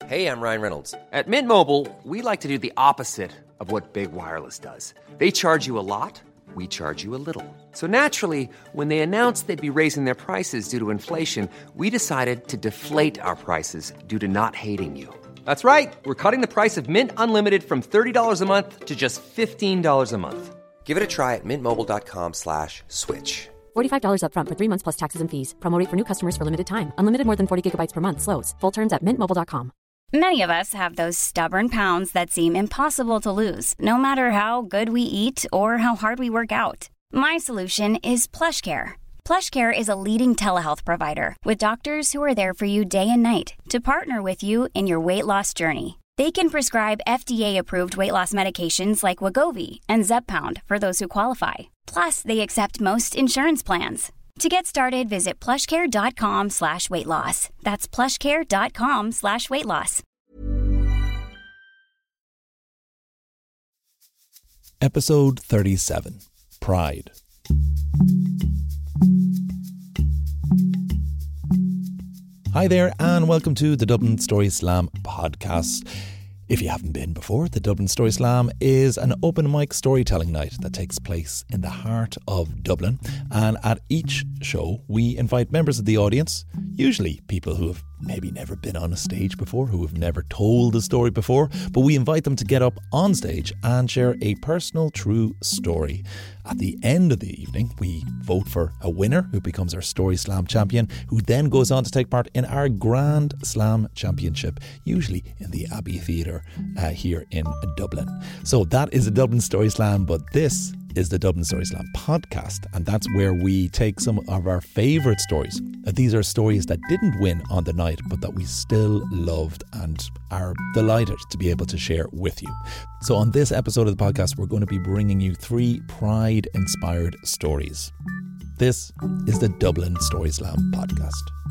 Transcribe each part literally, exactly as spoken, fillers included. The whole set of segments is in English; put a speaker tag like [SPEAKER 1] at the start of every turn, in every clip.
[SPEAKER 1] Hey, I'm Ryan Reynolds.
[SPEAKER 2] At Mint Mobile, we like to do the opposite of what Big Wireless does. They charge you a lot, we charge you a little. So naturally, when they announced they'd be raising their prices due to inflation, we decided to deflate our prices due to not hating you. That's right. We're cutting the price of Mint Unlimited from thirty dollars a month to just fifteen dollars a month.
[SPEAKER 1] Give it a try at mintmobile.com slash switch.
[SPEAKER 3] forty-five dollars up front for three months plus taxes and fees. Promo rate for new customers for limited time. Unlimited more than forty gigabytes per month slows. Full terms at mint mobile dot com.
[SPEAKER 4] Many of us have those stubborn pounds that seem impossible to lose, no matter how good we eat or how hard we work out. My solution is PlushCare. PlushCare is a leading telehealth provider with doctors who are there for you day and night to partner with you in your weight loss journey. They can prescribe F D A-approved weight loss medications like Wegovy and Zepbound for those who qualify. Plus, they accept most insurance plans. To get started, visit plushcare.com slash weight loss. That's plushcare.com slash weight loss.
[SPEAKER 5] Episode thirty-seven, Pride. Hi there and welcome to the Dublin Story Slam podcast. If you haven't been before, the Dublin Story Slam is an open mic storytelling night that takes place in the heart of Dublin. And at each show, we invite members of the audience, usually people who have maybe never been on a stage before, who have never told a story before, but we invite them to get up on stage and share a personal, true story. At the end of the evening, we vote for a winner who becomes our Story Slam champion, who then goes on to take part in our Grand Slam Championship, usually in the Abbey Theatre uh, here in Dublin. So that is the Dublin Story Slam, but this is the Dublin Story Slam podcast, and that's where we take some of our favourite stories. These are stories that didn't win on the night, but that we still loved and are delighted to be able to share with you. So on this episode of the podcast, we're going to be bringing you three Pride-inspired stories. This is the Dublin Story Slam podcast.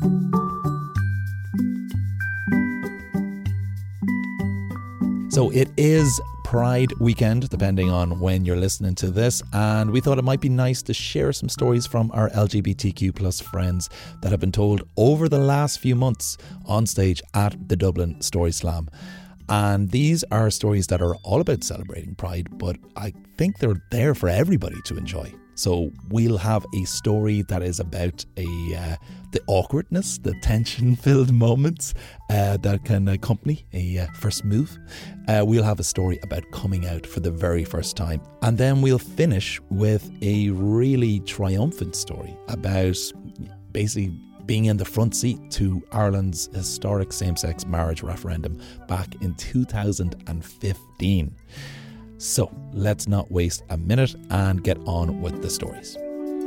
[SPEAKER 5] So it is Pride weekend, depending on when you're listening to this, and we thought it might be nice to share some stories from our L G B T Q plus friends that have been told over the last few months on stage at the Dublin Story Slam. And these are stories that are all about celebrating Pride, but I think they're there for everybody to enjoy. So we'll have a story that is about a uh, the awkwardness, the tension-filled moments uh, that can accompany a uh, first move. Uh, we'll have a story about coming out for the very first time. And then we'll finish with a really triumphant story about basically being in the front seat to Ireland's historic same-sex marriage referendum back in two thousand fifteen. So let's not waste a minute and get on with the stories.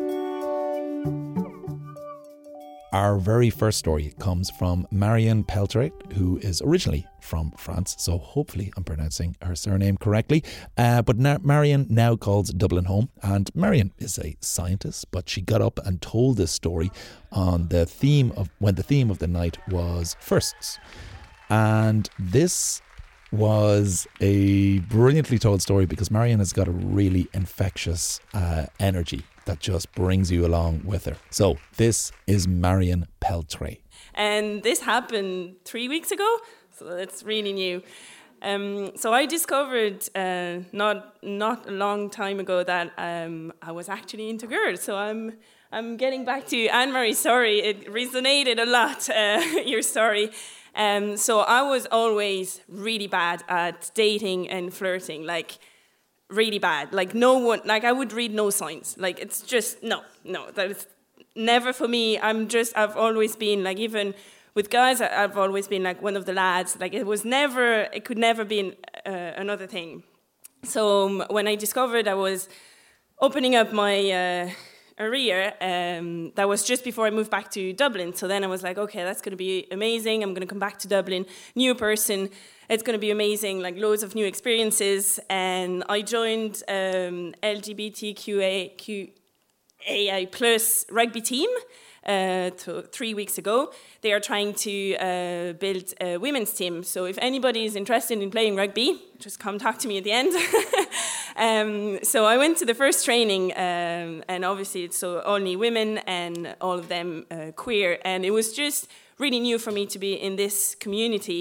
[SPEAKER 5] Our very first story comes from Marion Peltre, who is originally from France, so hopefully I'm pronouncing her surname correctly. Uh, but na- Marion now calls Dublin home, and Marion is a scientist, but she got up and told this story on the theme of when the theme of the night was firsts. And this was a brilliantly told story because Marion has got a really infectious uh, energy that just brings you along with her. So this is Marion Peltre.
[SPEAKER 6] And this happened three weeks ago, so that's really new. Um, so I discovered uh, not not a long time ago that um, I was actually into girls. So I'm I'm getting back to Anne-Marie's story. It resonated a lot, uh, your story. Um, so I was always really bad at dating and flirting, like really bad. Like no one, like I would read no signs. Like it's just, no, no, that's never for me. I'm just, I've always been like, even with guys, I've always been like one of the lads. Like it was never, it could never be uh, another thing. So um, when I discovered I was opening up my uh, career, um, that was just before I moved back to Dublin. So then I was like, okay, that's going to be amazing. I'm going to come back to Dublin, new person. It's going to be amazing, like loads of new experiences. And I joined um, L G B T Q A I plus rugby team uh, to three weeks ago. They are trying to uh, build a women's team. So if anybody is interested in playing rugby, just come talk to me at the end. um, so I went to the first training, um, and obviously it's so only women and all of them uh, queer. And it was just really new for me to be in this community.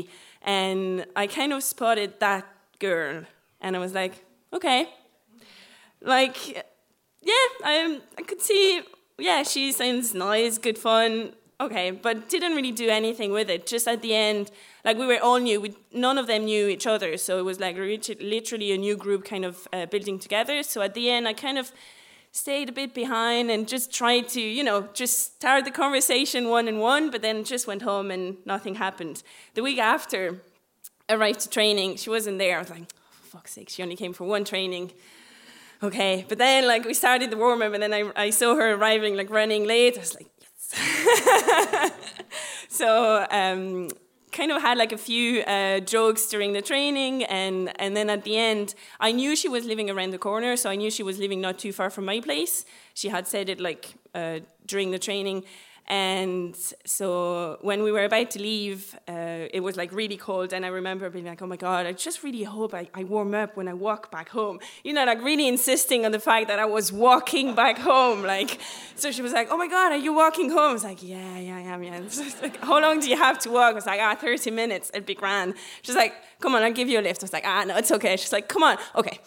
[SPEAKER 6] And I kind of spotted that girl. And I was like, okay. Like, yeah, I, I could see, yeah, she sounds nice, good fun. Okay, but didn't really do anything with it. Just at the end, like we were all new. We, none of them knew each other. So it was like literally a new group kind of uh, building together. So at the end, I kind of stayed a bit behind and just tried to, you know, just start the conversation one and one, but then just went home and nothing happened. The week after, I arrived to training. She wasn't there. I was like, oh, for fuck's sake, she only came for one training. Okay, but then like we started the warm-up and then I, I saw her arriving, like running late. I was like, yes. So um, kind of had like a few uh, jokes during the training, and, and then at the end, I knew she was living around the corner, so I knew she was living not too far from my place. She had said it like uh, during the training. And so when we were about to leave, uh, it was like really cold, and I remember being like, oh my God, I just really hope I, I warm up when I walk back home. You know, like really insisting on the fact that I was walking back home. Like, so she was like, oh my God, are you walking home? I was like, yeah, yeah, I am, yeah. Like, how long do you have to walk? I was like, ah, thirty minutes, it'd be grand. She's like, come on, I'll give you a lift. I was like, ah, no, it's okay. She's like, come on, okay.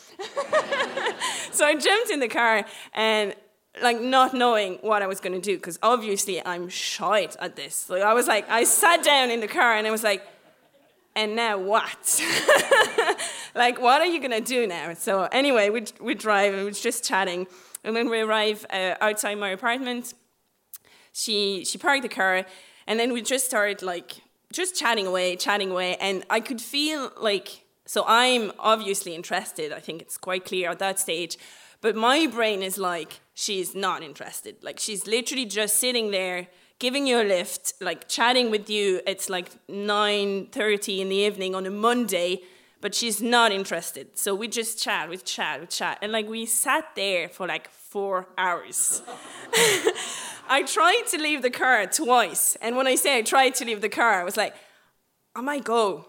[SPEAKER 6] So I jumped in the car, and like not knowing what I was going to do, because obviously I'm shite at this. Like I was like, I sat down in the car and I was like, and now what? Like, what are you going to do now? So anyway, we we drive and we're just chatting. And when we arrive uh, outside my apartment, she she parked the car, and then we just started like just chatting away, chatting away. And I could feel like, so I'm obviously interested. I think it's quite clear at that stage. But my brain is like, she's not interested. Like, she's literally just sitting there, giving you a lift, like, chatting with you. It's like nine thirty in the evening on a Monday, but she's not interested. So we just chat, we chat, we chat. And, like, we sat there for, like, four hours. I tried to leave the car twice. And when I say I tried to leave the car, I was like, I might go.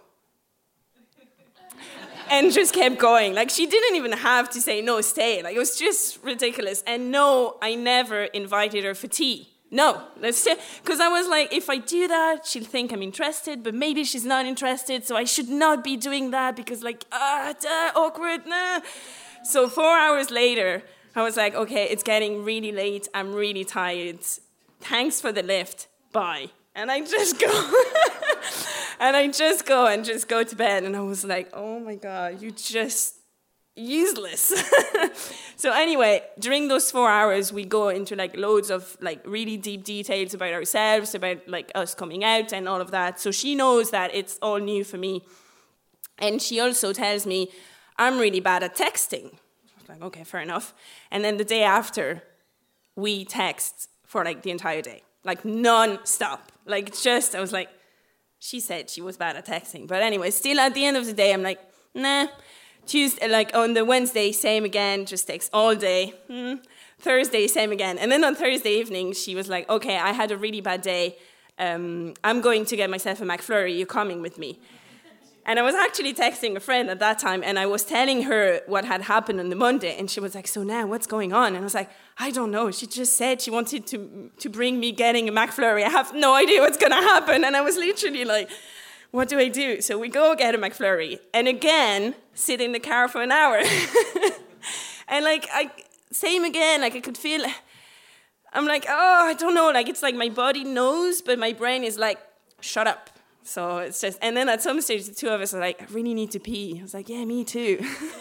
[SPEAKER 6] And just kept going. Like, she didn't even have to say, no, stay. Like, it was just ridiculous. And no, I never invited her for tea. No. Because I was like, if I do that, she'll think I'm interested, but maybe she's not interested, so I should not be doing that because, like, ah, duh, awkward, nah. So four hours later, I was like, okay, it's getting really late. I'm really tired. Thanks for the lift. Bye. And I just go. And I just go and just go to bed. And I was like, oh my God, you're just useless. So anyway, during those four hours, we go into like loads of like really deep details about ourselves, about like us coming out and all of that. So she knows that it's all new for me. And she also tells me, I'm really bad at texting. I was like, okay, fair enough. And then the day after, we text for like the entire day, like non-stop. Like just, I was like, she said she was bad at texting. But anyway, still at the end of the day, I'm like, nah. Tuesday, like on the Wednesday, same again, just text all day. Hmm. Thursday, same again. And then on Thursday evening, she was like, okay, I had a really bad day. Um, I'm going to get myself a McFlurry. You're coming with me. And I was actually texting a friend at that time, and I was telling her what had happened on the Monday, and she was like, so now what's going on? And I was like, I don't know. She just said she wanted to to bring me getting a McFlurry. I have no idea what's going to happen. And I was literally like, what do I do? So we go get a McFlurry, and again, sit in the car for an hour. And like, I same again, like I could feel, I'm like, oh, I don't know. Like, it's like my body knows, but my brain is like, shut up. So it's just, and then at some stage, the two of us are like, I really need to pee. I was like, yeah, me too.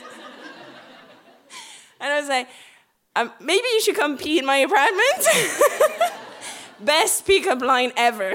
[SPEAKER 6] And I was like, um, maybe you should come pee in my apartment. Best pickup line ever.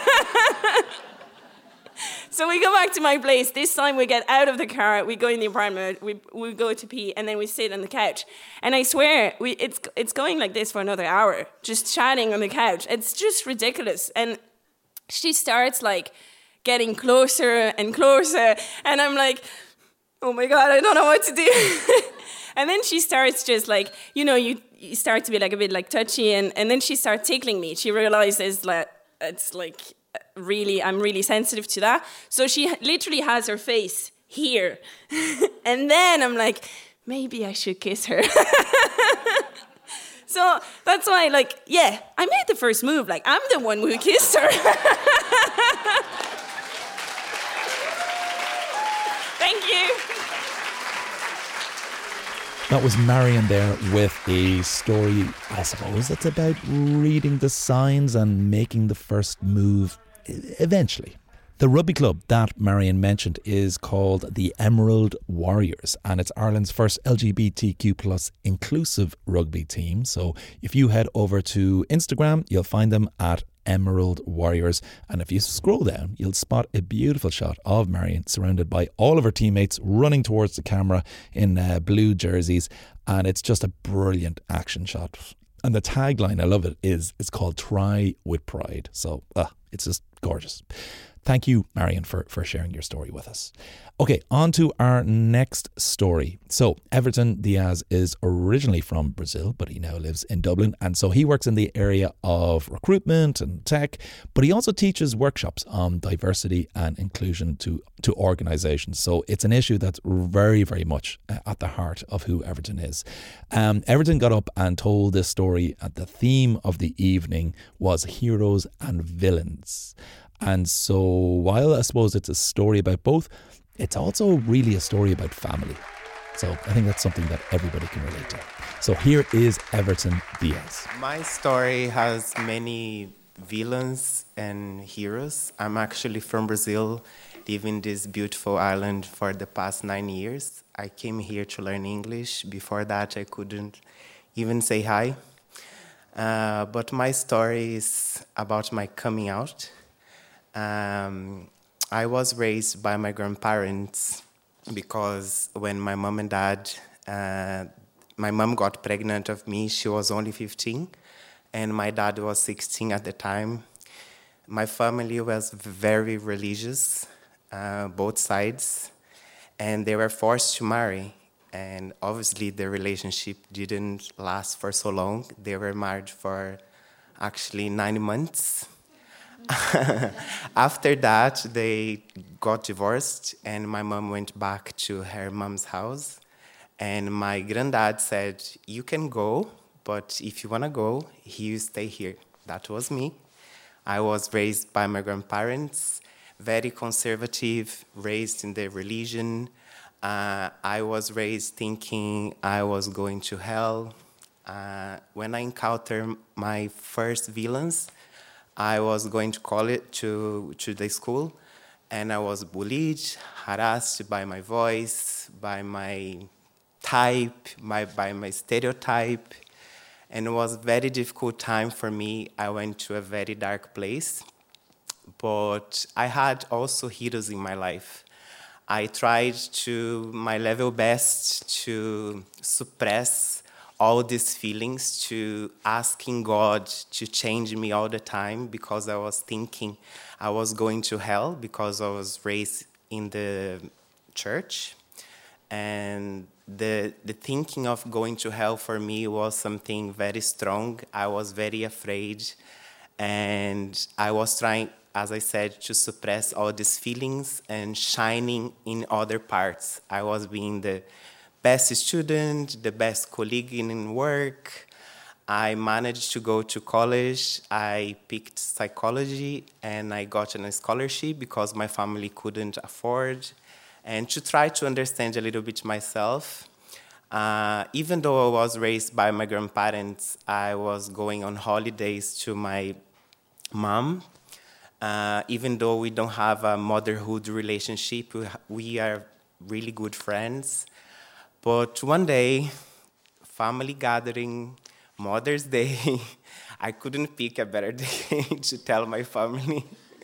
[SPEAKER 6] So we go back to my place. This time we get out of the car, we go in the apartment, we we go to pee, and then we sit on the couch. And I swear, we it's it's going like this for another hour, just chatting on the couch. It's just ridiculous. And she starts like getting closer and closer, and I'm like, oh my God, I don't know what to do. And then she starts just like, you know, you, you start to be like a bit like touchy, and, and then she starts tickling me. She realizes that it's like really, I'm really sensitive to that. So she literally has her face here. And then I'm like, maybe I should kiss her. So that's why, like, yeah, I made the first move. Like, I'm the one who kissed her. Thank you.
[SPEAKER 5] That was Marion there with a story, I suppose, that's about reading the signs and making the first move eventually. The rugby club that Marion mentioned is called the Emerald Warriors, and it's Ireland's first L G B T Q plus inclusive rugby team. So if you head over to Instagram, you'll find them at Emerald Warriors, and if you scroll down, you'll spot a beautiful shot of Marion surrounded by all of her teammates running towards the camera in uh, blue jerseys, and it's just a brilliant action shot. And the tagline, I love it, is it's called Try with Pride. So uh, it's just gorgeous. Thank you, Marion, for, for sharing your story with us. Okay, on to our next story. So, Everton Diaz is originally from Brazil, but he now lives in Dublin. And so he works in the area of recruitment and tech, but he also teaches workshops on diversity and inclusion to, to organisations. So it's an issue that's very, very much at the heart of who Everton is. Um, Everton got up and told this story, and the theme of the evening was heroes and villains. And so while I suppose it's a story about both, it's also really a story about family. So I think that's something that everybody can relate to. So here is Everton Diaz.
[SPEAKER 7] My story has many villains and heroes. I'm actually from Brazil, living in this beautiful island for the past nine years. I came here to learn English. Before that, I couldn't even say hi. Uh, but my story is about my coming out. Um, I was raised by my grandparents because when my mom and dad, uh, my mom got pregnant of me, she was only fifteen, and my dad was sixteen at the time. My family was very religious, uh, both sides, and they were forced to marry. And obviously the relationship didn't last for so long. They were married for actually nine months. After that, they got divorced, and my mom went back to her mom's house. And my granddad said, you can go, but if you want to go, you stay here. That was me. I was raised by my grandparents, very conservative, raised in the religion. Uh, I was raised thinking I was going to hell. Uh, when I encountered my first villains, I was going to college, to, to the school, and I was bullied, harassed by my voice, by my type, my, by my stereotype, and it was a very difficult time for me. I went to a very dark place, but I had also heroes in my life. I tried to my level best to suppress all these feelings, to asking God to change me all the time, because I was thinking I was going to hell because I was raised in the church. And the the thinking of going to hell for me was something very strong. I was very afraid, and I was trying, as I said, to suppress all these feelings and shining in other parts. I was being the best student, the best colleague in work. I managed to go to college. I picked psychology, and I got a scholarship because my family couldn't afford. And to try to understand a little bit myself, uh, even though I was raised by my grandparents, I was going on holidays to my mom. Uh, even though we don't have a motherhood relationship, we, we are really good friends. But one day, family gathering, Mother's Day, I couldn't pick a better day to tell my family.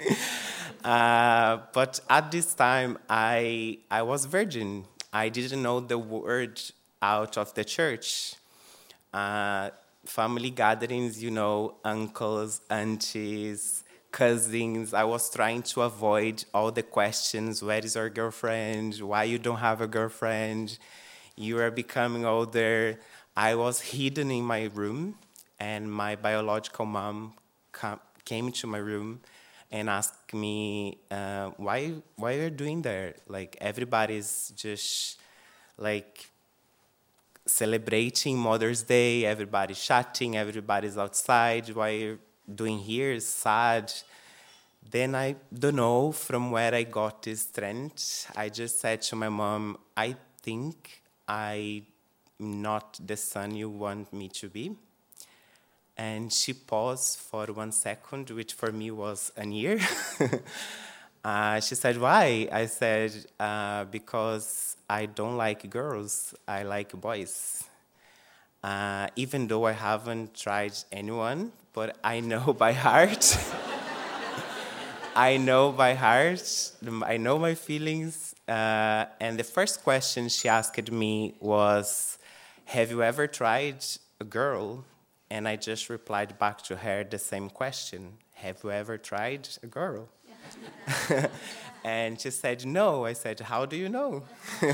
[SPEAKER 7] uh, but at this time, I I was virgin. I didn't know the word out of the church. Uh, family gatherings, you know, uncles, aunties, cousins. I was trying to avoid all the questions. Where is your girlfriend? Why you don't have a girlfriend? You are becoming older. I was hidden in my room, and my biological mom com- came to my room and asked me, uh, why why are you doing there? Like, everybody's just, like, celebrating Mother's Day, everybody's chatting, everybody's outside. Why are you doing here? It's sad. Then I don't know from where I got this strength. I just said to my mom, I think I'm not the son you want me to be. And she paused for one second, which for me was a year. uh, she said, why? I said, uh, because I don't like girls, I like boys. Uh, even though I haven't tried anyone, but I know by heart. I know by heart, I know my feelings. Uh, and the first question she asked me was, have you ever tried a girl? And I just replied back to her the same question, have you ever tried a girl? Yeah. And she said, no. I said, how do you know?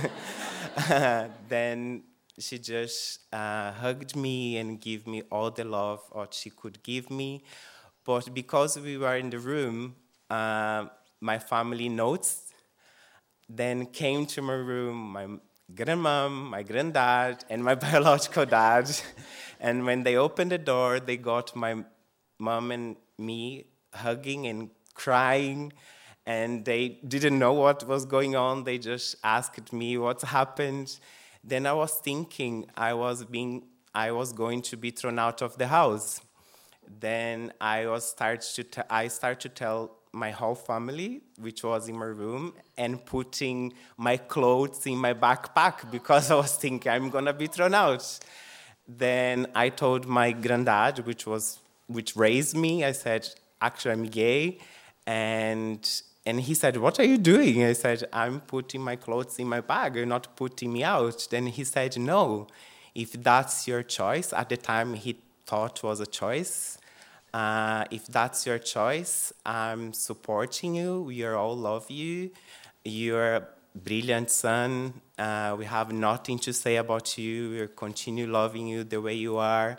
[SPEAKER 7] uh, then she just uh, hugged me and gave me all the love what she could give me. But because we were in the room, Uh, my family notes, then came to my room, my grandmom, my granddad, and my biological dad. And when they opened the door, they got my mom and me hugging and crying, and they didn't know what was going on. They just asked me what happened. Then I was thinking I was being, I was going to be thrown out of the house. Then I was start to, t- I start to tell my whole family, which was in my room, and putting my clothes in my backpack because I was thinking I'm gonna be thrown out. Then I told my granddad, which was which raised me. I said, actually, I'm gay, and and he said, what are you doing? I said, I'm putting my clothes in my bag. You're not putting me out. Then he said, no, if that's your choice. At the time, he thought was a choice. Uh, if that's your choice, I'm supporting you. We all love you. You're a brilliant son. Uh, we have nothing to say about you. We'll continue loving you the way you are.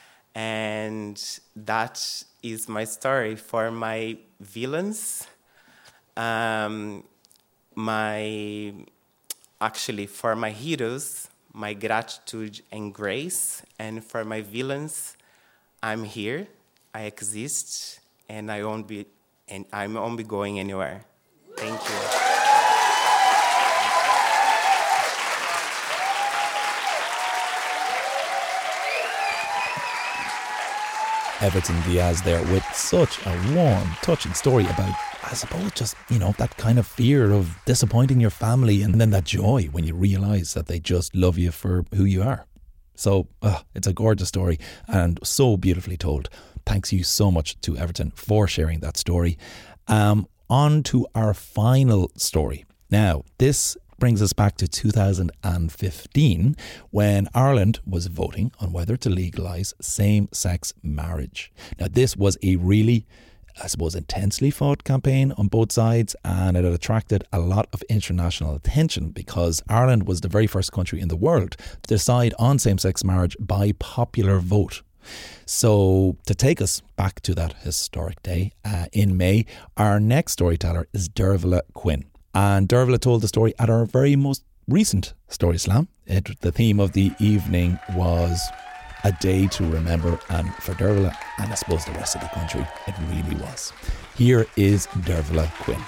[SPEAKER 7] And that is my story. For my villains, um, my actually, for my heroes, my gratitude and grace. And for my villains, I'm here. I exist, and I won't be, and I won't be going anywhere. Thank you.
[SPEAKER 5] Everton Diaz there with such a warm, touching story about, I suppose, just, you know, that kind of fear of disappointing your family, and then that joy when you realise that they just love you for who you are. So, uh, it's a gorgeous story and so beautifully told. Thanks you so much to Everton for sharing that story. Um, on to our final story. Now, this brings us back to two thousand fifteen when Ireland was voting on whether to legalise same-sex marriage. Now, this was a really, I suppose, intensely fought campaign on both sides, and it had attracted a lot of international attention because Ireland was the very first country in the world to decide on same-sex marriage by popular vote. So to take us back to that historic day uh, in May, our next storyteller is Dervla Quinn. And Dervla told the story at our very most recent Story Slam. It, the theme of the evening was a day to remember, and for Dervla, and I suppose the rest of the country, it really was. Here is Dervla Quinn.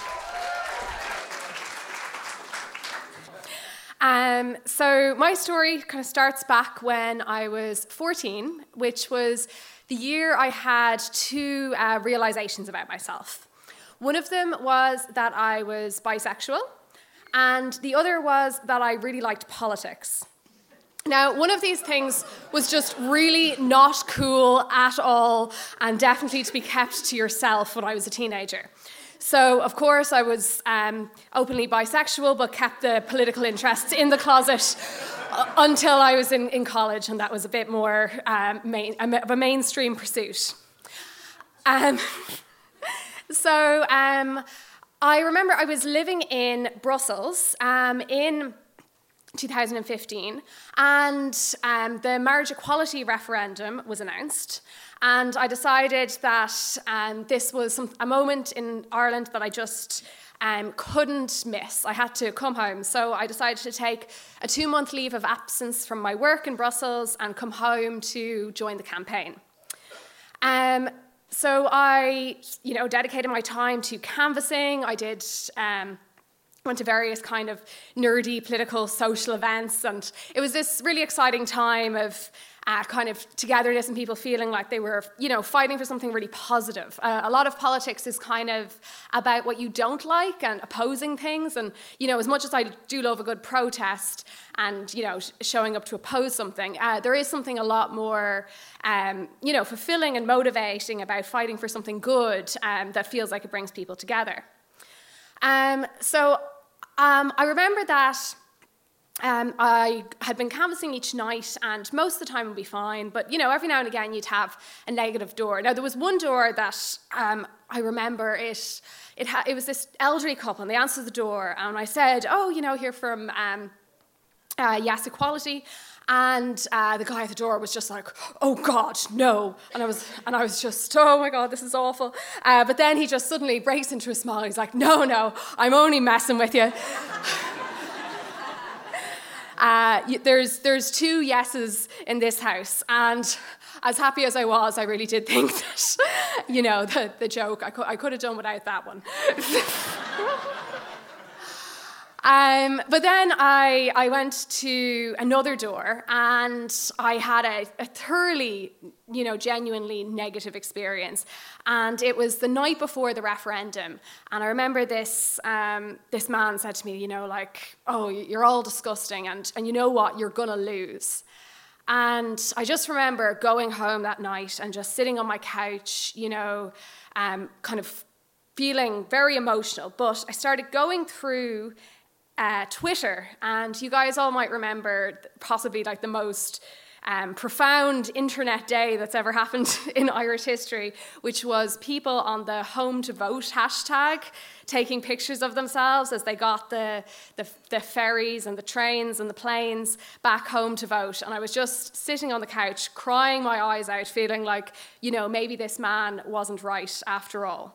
[SPEAKER 8] Um, so my story kind of starts back when I was fourteen, which was the year I had two uh, realizations about myself. One of them was that I was bisexual, and the other was that I really liked politics. Now, one of these things was just really not cool at all, and definitely to be kept to yourself when I was a teenager. So, of course, I was um, openly bisexual, but kept the political interests in the closet uh, until I was in, in college, and that was a bit more um, main, of a mainstream pursuit. Um, so, um, I remember I was living in Brussels um, in two thousand fifteen, and um, the marriage equality referendum was announced. And I decided that um, this was some, a moment in Ireland that I just um, couldn't miss. I had to come home. So I decided to take a two-month leave of absence from my work in Brussels and come home to join the campaign. Um, so I, you know, dedicated my time to canvassing. I did, um, went to various kind of nerdy political social events, and it was this really exciting time of uh, kind of togetherness and people feeling like they were, you know, fighting for something really positive. Uh, a lot of politics is kind of about what you don't like and opposing things, and, you know, as much as I do love a good protest and, you know, sh- showing up to oppose something, uh, there is something a lot more, um, you know, fulfilling and motivating about fighting for something good um, that feels like it brings people together. Um, so um, I remember that um, I had been canvassing each night, and most of the time would be fine, but, you know, every now and again you'd have a negative door. Now, there was one door that um, I remember it, it, ha- it was this elderly couple, and they answered the door, and I said, oh, you know, here from um, uh, Yes Equality. And uh, the guy at the door was just like, oh God, no. And I was and I was just, oh my God, this is awful. Uh, but then he just suddenly breaks into a smile. He's like, no, no, I'm only messing with you. uh, there's, there's two yeses in this house. And as happy as I was, I really did think that, you know, the, the joke, I could, I could have done without that one. Um, but then I, I went to another door, and I had a, a thoroughly, you know, genuinely negative experience. And it was the night before the referendum. And I remember this um, this man said to me, you know, like, oh, you're all disgusting, and, and you know what, you're going to lose. And I just remember going home that night and just sitting on my couch, you know, um, kind of feeling very emotional. But I started going through Uh, Twitter, and you guys all might remember possibly like the most um, profound internet day that's ever happened in Irish history, which was people on the Home to Vote hashtag taking pictures of themselves as they got the, the, the ferries and the trains and the planes back home to vote. And I was just sitting on the couch, crying my eyes out, feeling like, you know, maybe this man wasn't right after all.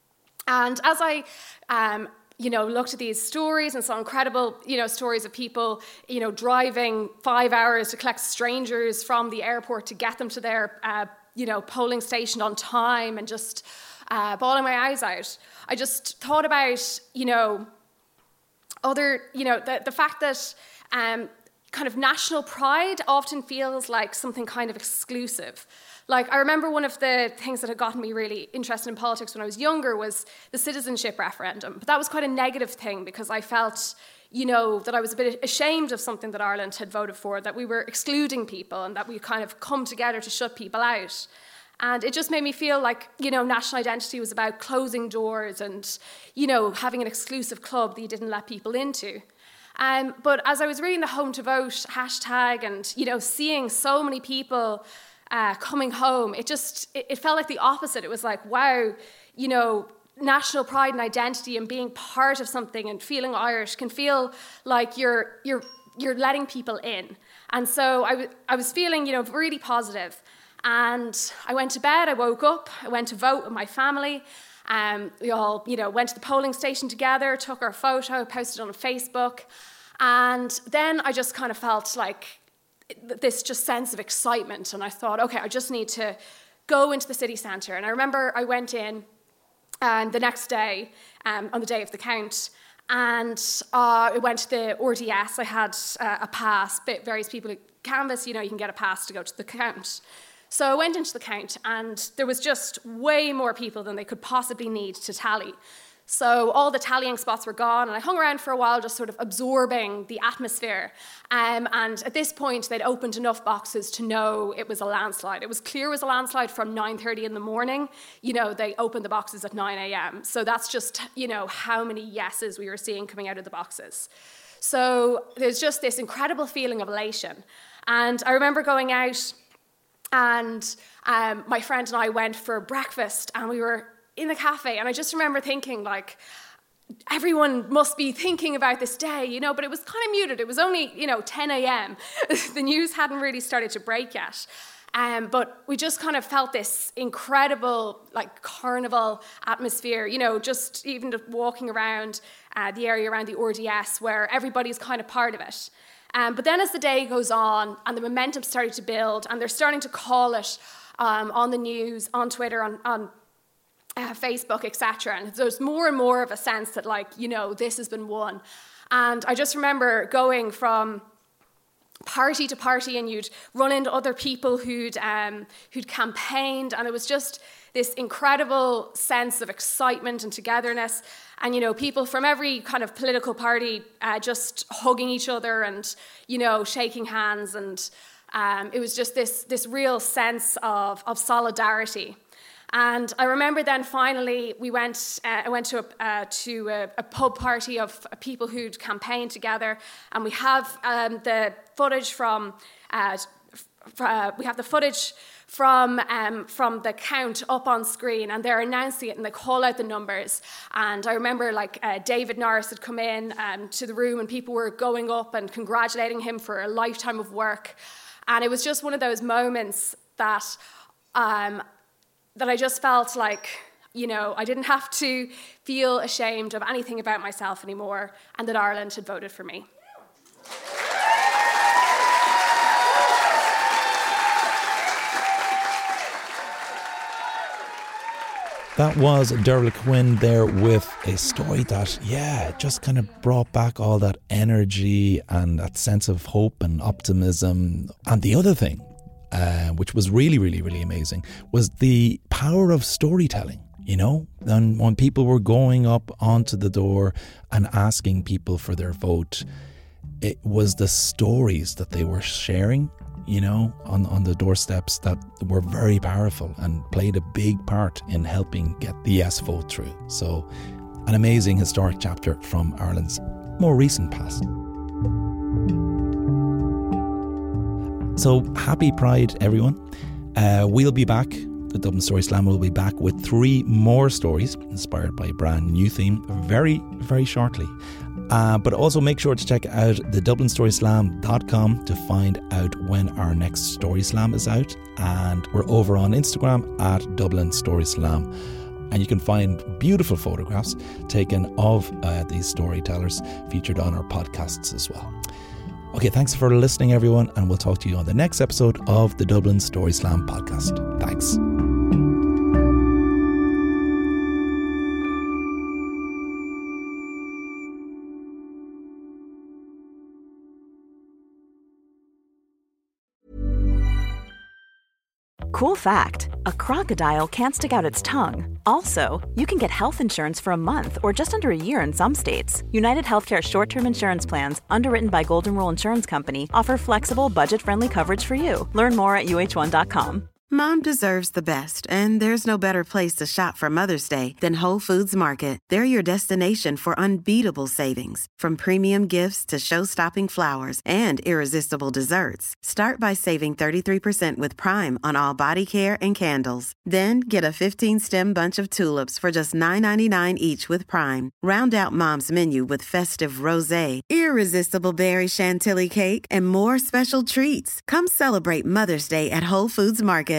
[SPEAKER 8] And as I um, you know, looked at these stories and saw incredible, you know, stories of people, you know, driving five hours to collect strangers from the airport to get them to their, uh, you know, polling station on time, and just uh, bawling my eyes out. I just thought about, you know, other, you know, the, the fact that um, kind of national pride often feels like something kind of exclusive. Like, I remember one of the things that had gotten me really interested in politics when I was younger was the citizenship referendum. But that was quite a negative thing, because I felt, you know, that I was a bit ashamed of something that Ireland had voted for, that we were excluding people and that we kind of come together to shut people out. And it just made me feel like, you know, national identity was about closing doors and, you know, having an exclusive club that you didn't let people into. Um, but as I was reading the Home to Vote hashtag and, you know, seeing so many people Uh, coming home, it just, it, it felt like the opposite. It was like, wow, you know, national pride and identity and being part of something and feeling Irish can feel like you're you're you're letting people in. And so I, w- I was feeling, you know, really positive. And I went to bed, I woke up, I went to vote with my family. Um, we all, you know, went to the polling station together, took our photo, posted it on Facebook. And then I just kind of felt like this just sense of excitement, and I thought, okay, I just need to go into the city centre. And I remember I went in, and the next day, um, on the day of the count, and uh, I went to the R D S. I had uh, a pass. Various people who canvass, you know, you can get a pass to go to the count. So I went into the count, and there was just way more people than they could possibly need to tally. So all the tallying spots were gone, and I hung around for a while just sort of absorbing the atmosphere. Um, and at this point, they'd opened enough boxes to know it was a landslide. It was clear it was a landslide from nine thirty in the morning. You know, they opened the boxes at nine a.m. So that's just, you know, how many yeses we were seeing coming out of the boxes. So there's just this incredible feeling of elation. And I remember going out, and um, my friend and I went for breakfast, and we were in the cafe, and I just remember thinking, like, everyone must be thinking about this day, you know, but it was kind of muted. It was only, you know, ten a.m. The news hadn't really started to break yet. Um, but we just kind of felt this incredible, like, carnival atmosphere, you know, just even walking around uh, the area around the R D S where everybody's kind of part of it. Um, but then as the day goes on and the momentum started to build, and they're starting to call it um, on the news, on Twitter, on, on uh, Facebook, et cetera. And there's more and more of a sense that, like, you know, this has been won. And I just remember going from party to party, and you'd run into other people who'd um, who'd campaigned, and it was just this incredible sense of excitement and togetherness. And, you know, people from every kind of political party uh, just hugging each other and, you know, shaking hands. And um, it was just this this real sense of, of solidarity. And I remember then finally we went uh, I went to a, uh, to a, a pub party of people who'd campaigned together, and we have um, the footage from uh, f- uh, we have the footage from um, from the count up on screen, and they're announcing it and they call out the numbers. And I remember, like, uh, David Norris had come in um, to the room, and people were going up and congratulating him for a lifetime of work. And it was just one of those moments that um, that I just felt like, you know, I didn't have to feel ashamed of anything about myself anymore, and that Ireland had voted for me.
[SPEAKER 5] That was Dervla Quinn there with a story that, yeah, just kind of brought back all that energy and that sense of hope and optimism. And the other thing, uh, which was really, really, really amazing, was the power of storytelling, you know? And when people were going up onto the door and asking people for their vote, it was the stories that they were sharing, you know, on, on the doorsteps that were very powerful and played a big part in helping get the yes vote through. So an amazing historic chapter from Ireland's more recent past. So happy Pride, everyone. Uh, we'll be back. The Dublin Story Slam will be back with three more stories inspired by a brand new theme very, very shortly. Uh, but also make sure to check out the dublin story slam dot com to find out when our next Story Slam is out. And we're over on Instagram at Dublin Story Slam. And you can find beautiful photographs taken of uh, these storytellers featured on our podcasts as well. Okay, thanks for listening, everyone, and we'll talk to you on the next episode of the Dublin Story Slam podcast. Thanks.
[SPEAKER 9] Cool fact, a crocodile can't stick out its tongue. Also, you can get health insurance for a month or just under a year in some states. United Healthcare short-term insurance plans, underwritten by Golden Rule Insurance Company, offer flexible, budget-friendly coverage for you. Learn more at U H one dot com.
[SPEAKER 10] Mom deserves the best, and there's no better place to shop for Mother's Day than Whole Foods Market. They're your destination for unbeatable savings, from premium gifts to show-stopping flowers and irresistible desserts. Start by saving thirty-three percent with Prime on all body care and candles. Then get a fifteen-stem bunch of tulips for just nine ninety-nine each with Prime. Round out Mom's menu with festive rosé, irresistible berry chantilly cake, and more special treats. Come celebrate Mother's Day at Whole Foods Market.